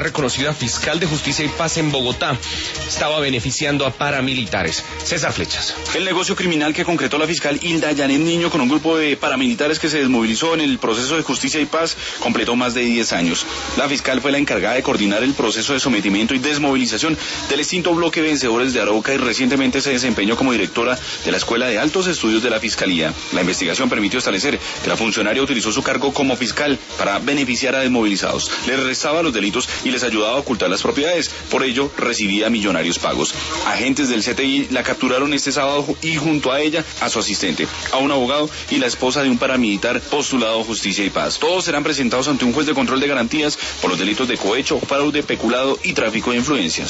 reconocida fiscal de Justicia y Paz en Bogotá, estaba beneficiando a paramilitares. César Flechas. El negocio criminal que concretó la fiscal Hilda Janet Niño con un grupo de paramilitares que se desmovilizó en el proceso de Justicia y Paz completó más de 10 años. La fiscal fue la encargada de coordinar el proceso de sometimiento y desmovilización del extinto bloque Vencedores de Arauca y recientemente se desempeñó como directora de la Escuela de Altos Estudios de la Fiscalía. La investigación permitió establecer que la funcionaria utilizó su cargo como fiscal para beneficiar a desmovilizados, les restaba los delitos y les ayudaba a ocultar las propiedades. Por ello, recibía millonarios pagos. Agentes del CTI la capturaron este sábado y junto a ella a su asistente, a un abogado y la esposa de un paramilitar postulado a Justicia y Paz. Todos serán presentados ante un juez de control de garantías por los delitos de cohecho, fraude, peculado y tráfico de influencias.